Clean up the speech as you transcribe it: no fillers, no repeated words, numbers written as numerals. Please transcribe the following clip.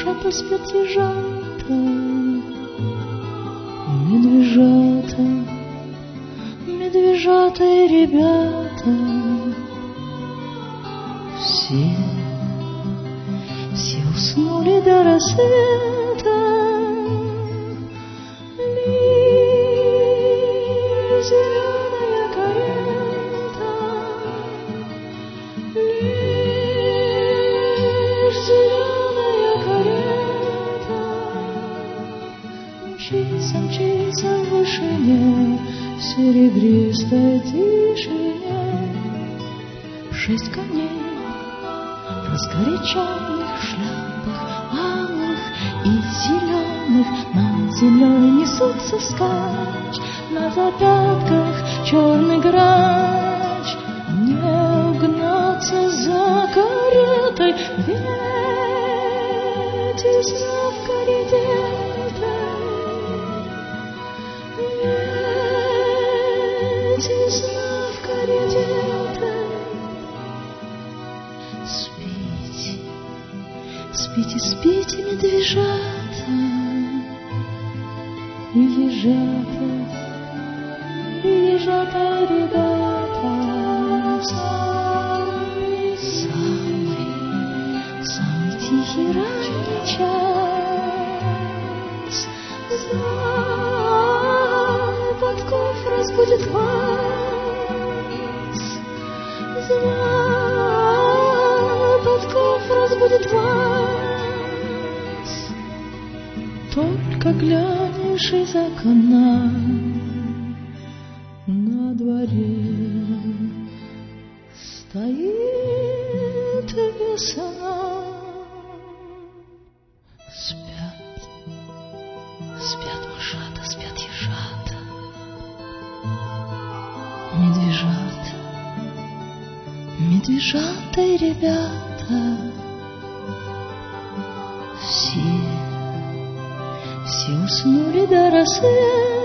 медвежата спят, ежата, медвежата, медвежата и ребята. Все уснули до рассвета. Лишь зеленая карета, лишь зеленая карета мчится, мчится в вышине, в серебристой тишине. 6 коней в раскоряченных шляпах алых и зеленых над землей несутся вскачь. На запятках черный грач, не угнаться за каретой. Ветер в карете, ветер в карете. Спите, спите, медвежата и ежата, ребята. Самый тихий ранний час, звон подков разбудит вас, звон подков разбудит вас. Только глянешь из окна, на дворе стоит весна. Спят, спят мышата, спят ежата, медвежата, медвежата и ребята. Все уснули до рассвета.